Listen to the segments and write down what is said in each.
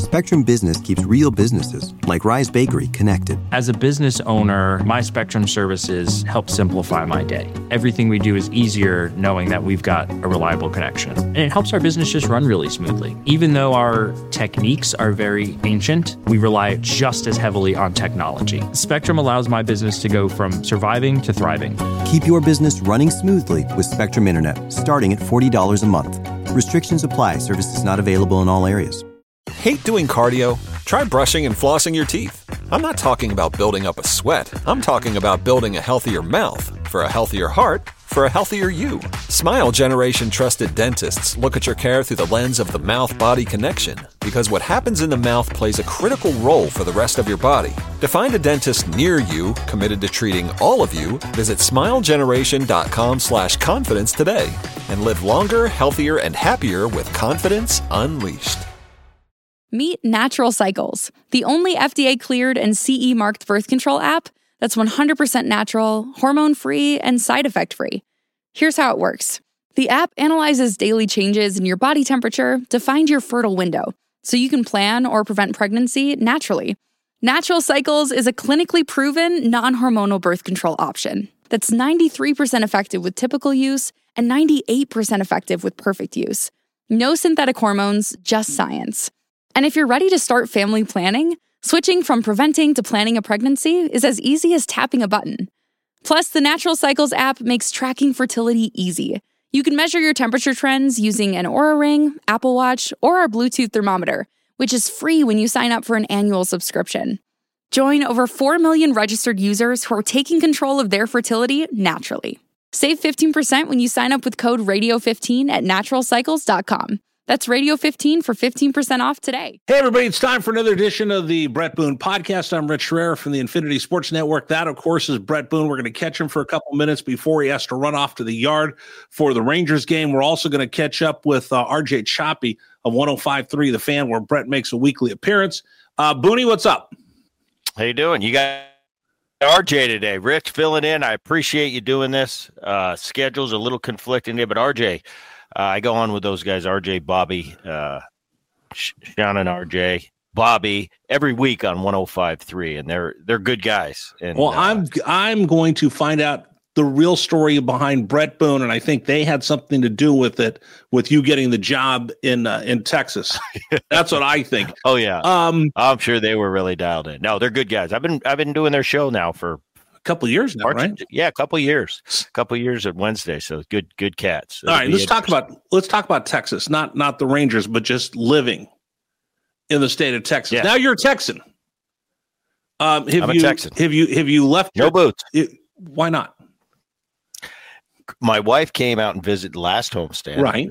Spectrum Business keeps real businesses, like Rise Bakery, connected. As a business owner, my Spectrum services help simplify my day. Everything we do is easier knowing that we've got a reliable connection. And it helps our business just run really smoothly. Even though our techniques are very ancient, we rely just as heavily on technology. Spectrum allows my business to go from surviving to thriving. Keep your business running smoothly with Spectrum Internet, starting at $40 a month. Restrictions apply. Services not available in all areas. Hate doing cardio? Try brushing and flossing your teeth. I'm not talking about building up a sweat. I'm talking about building a healthier mouth for a healthier heart for a healthier you. Smile Generation trusted dentists look at your care through the lens of the mouth-body connection, because what happens in the mouth plays a critical role for the rest of your body. To find a dentist near you committed to treating all of you, visit smilegeneration.com/confidence today and live longer, healthier, and happier with confidence unleashed. Meet Natural Cycles, the only FDA-cleared and CE-marked birth control app that's 100% natural, hormone-free, and side effect-free. Here's how it works. The app analyzes daily changes in your body temperature to find your fertile window, so you can plan or prevent pregnancy naturally. Natural Cycles is a clinically proven, non-hormonal birth control option that's 93% effective with typical use and 98% effective with perfect use. No synthetic hormones, just science. And if you're ready to start family planning, switching from preventing to planning a pregnancy is as easy as tapping a button. Plus, the Natural Cycles app makes tracking fertility easy. You can measure your temperature trends using an Oura Ring, Apple Watch, or our Bluetooth thermometer, which is free when you sign up for an annual subscription. Join over 4 million registered users who are taking control of their fertility naturally. Save 15% when you sign up with code RADIO15 at naturalcycles.com. That's Radio 15 for 15% off today. Hey, everybody, it's time for another edition of the Brett Boone Podcast. I'm Rich Herrera from the Infinity Sports Network. That, of course, is Brett Boone. We're going to catch him for a couple minutes before he has to run off to the yard for the Rangers game. We're also going to catch up with RJ Choppy of 105.3 The Fan, where Brett makes a weekly appearance. Booney, what's up? How you doing? You got RJ today. Rich filling in. I appreciate you doing this. Schedule's a little conflicting there, but RJ, I go on with those guys, RJ, Bobby, Sean and RJ, Bobby, every week on 105.3, and they're good guys. And well, I'm going to find out the real story behind Brett Boone, and I think they had something to do with it, with you getting the job in Texas. That's what I think. Oh yeah, I'm sure they were really dialed in. No, they're good guys. I've been doing their show now for couple of years now, right? Yeah, a couple of years at Wednesday. So good cats. All right, let's talk about Texas, not the Rangers, but just living in the state of Texas. Yeah. Now you're a Texan. I'm a Texan. Have you left? No boots. Why not? My wife came out and visited the last homestand. Right.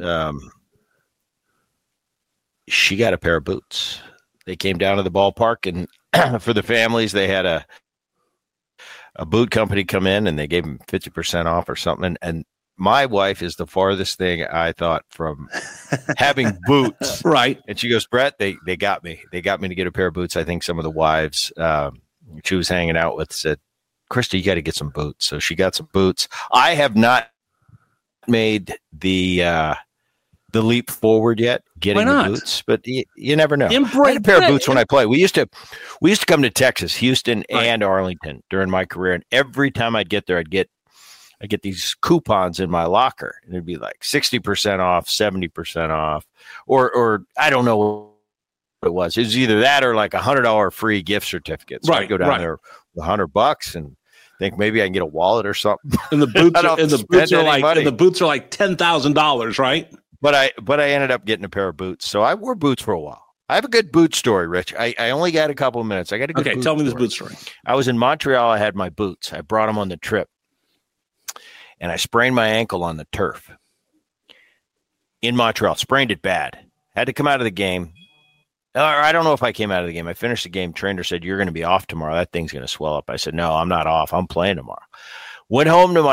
She got a pair of boots. They came down to the ballpark, and for the families, they had a boot company come in and they gave them 50% off or something. And my wife is the farthest thing I thought from having boots. Right. And she goes, Brett, they got me. They got me to get a pair of boots. I think some of the wives she was hanging out with said, Krista, you got to get some boots. So she got some boots. I have not made the leap forward yet, getting the boots, but you never know. I had a pair of boots when I played. We used to come to Texas, Houston, and Arlington during my career, and every time I'd get there, I get these coupons in my locker, and it'd be like 60% off, 70% off, or I don't know what it was. It was either that or like $100 free gift certificate. So I go down there with $100 and think maybe I can get a wallet or something. And the boots are like $10,000, right? But I ended up getting a pair of boots. So I wore boots for a while. I have a good boot story, Rich. I only got a couple of minutes. I got a good boot tell me story. This boot story. I was in Montreal. I had my boots. I brought them on the trip. And I sprained my ankle on the turf in Montreal. Sprained it bad. Had to come out of the game. Or I don't know if I came out of the game. I finished the game. Trainer said, you're going to be off tomorrow. That thing's going to swell up. I said, no, I'm not off. I'm playing tomorrow. Went home to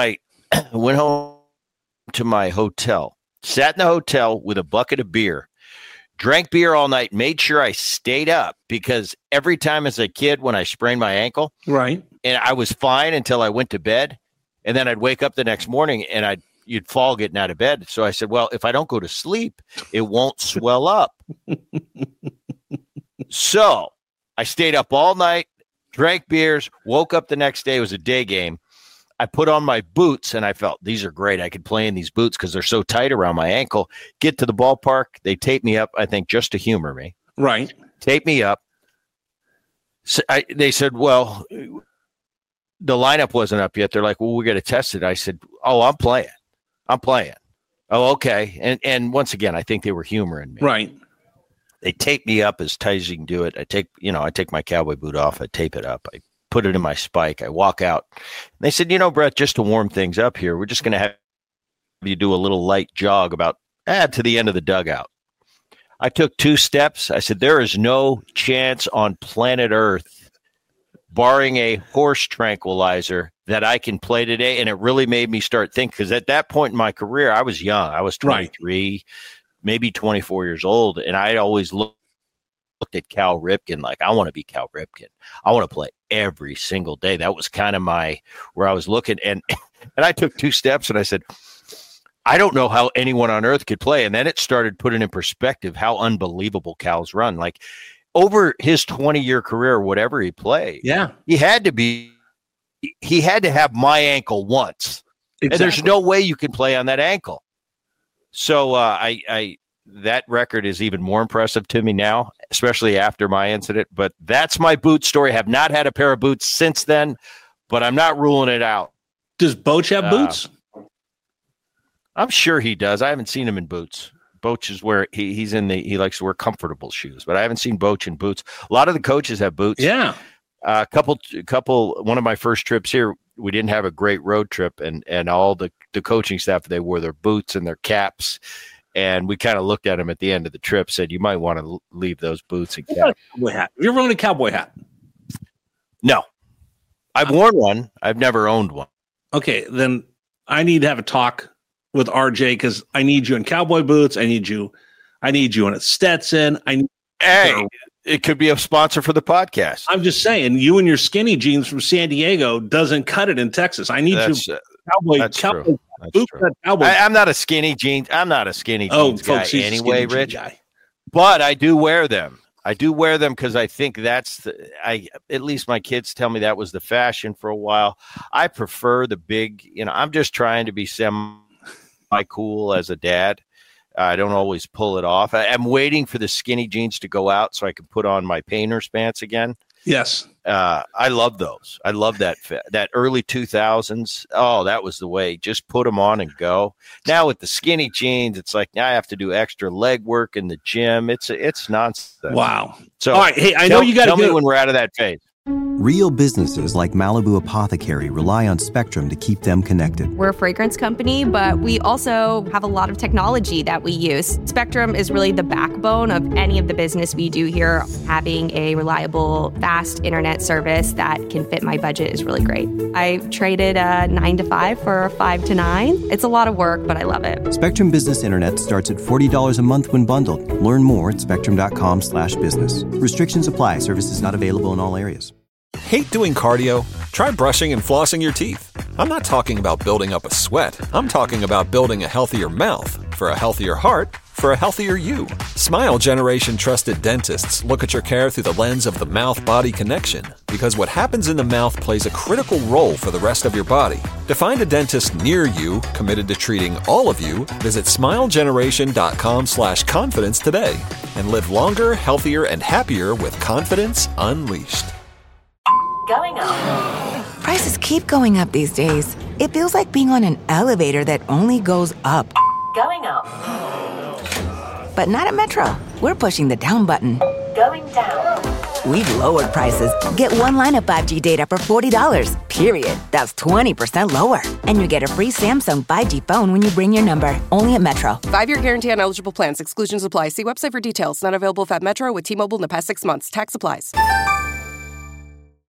my hotel. Sat in the hotel with a bucket of beer, drank beer all night, made sure I stayed up because every time as a kid when I sprained my ankle, right, and I was fine until I went to bed, and then I'd wake up the next morning and you'd fall getting out of bed. So I said, well, if I don't go to sleep, it won't swell up. So I stayed up all night, drank beers, woke up the next day. It was a day game. I put on my boots, and I felt these are great. I could play in these boots because they're so tight around my ankle. Get to the ballpark. They tape me up, I think, just to humor me. Right. Tape me up. So they said, well, the lineup wasn't up yet. They're like, well, we got to test it. I said, oh, I'm playing. Oh, okay. And once again, I think they were humoring me. Right. They tape me up as tight as you can do it. I take my cowboy boot off. I tape it up. I put it in my spike. I walk out. And they said, Brett, just to warm things up here, we're just going to have you do a little light jog about to the end of the dugout. I took 2 steps. I said, there is no chance on planet Earth, barring a horse tranquilizer, that I can play today. And it really made me start thinking, because at that point in my career, I was young. I was 23, maybe 24 years old. And I always looked at Cal Ripken like, I want to be Cal Ripken. I want to play every single day. That was kind of where I was looking. And I took 2 steps and I said, I don't know how anyone on earth could play. And then it started putting in perspective how unbelievable Cal's run. Like over his 20-year career, whatever he played, he had to have my ankle once. Exactly. And there's no way you can play on that ankle. So that record is even more impressive to me now, especially after my incident. But that's my boot story. Have not had a pair of boots since then, but I'm not ruling it out. Does Boch have boots? I'm sure he does. I haven't seen him in boots. Boch is where he likes to wear comfortable shoes, but I haven't seen Boch in boots. A lot of the coaches have boots. Yeah. One of my first trips here, we didn't have a great road trip, and all the coaching staff, they wore their boots and their caps. And we kind of looked at them at the end of the trip, said, you might want to leave those boots and cap. Have you ever owned a cowboy hat? No. I've worn one. I've never owned one. Okay, then I need to have a talk with RJ, because I need you in cowboy boots. I need you in a Stetson. It could be a sponsor for the podcast. I'm just saying, you and your skinny jeans from San Diego doesn't cut it in Texas. I need cowboy boots. I'm not a skinny jeans. I'm not a skinny jeans guy anyway, Rich. But I do wear them. Because I think that's at least my kids tell me that was the fashion for a while. I prefer the big, I'm just trying to be semi-cool as a dad. I don't always pull it off. I'm waiting for the skinny jeans to go out so I can put on my painter's pants again. Yes. I love those. I love that early 2000s. Oh, that was the way. Just put them on and go. Now with the skinny jeans, it's like now I have to do extra leg work in the gym. It's nonsense. Wow. So, all right. Hey, I know you got to tell me when we're out of that phase. Real businesses like Malibu Apothecary rely on Spectrum to keep them connected. We're a fragrance company, but we also have a lot of technology that we use. Spectrum is really the backbone of any of the business we do here. Having a reliable, fast internet service that can fit my budget is really great. I traded a 9 to 5 for a 5 to 9. It's a lot of work, but I love it. Spectrum Business Internet starts at $40 a month when bundled. Learn more at spectrum.com/business. Restrictions apply. Services not available in all areas. Hate doing cardio? Try brushing and flossing your teeth. I'm not talking about building up a sweat. I'm talking about building a healthier mouth. For a healthier heart, for a healthier you. Smile Generation trusted dentists look at your care through the lens of the mouth-body connection, because what happens in the mouth plays a critical role for the rest of your body. To find a dentist near you committed to treating all of you, visit smilegeneration.com/confidence today and live longer, healthier, and happier with confidence unleashed. Going up. Prices keep going up these days. It feels like being on an elevator that only goes up. Going up. But not at Metro. We're pushing the down button. Going down. We've lowered prices. Get one line of 5G data for $40, period. That's 20% lower. And you get a free Samsung 5G phone when you bring your number. Only at Metro. 5-year guarantee on eligible plans. Exclusions apply. See website for details. Not available at Metro with T-Mobile in the past 6 months. Tax applies.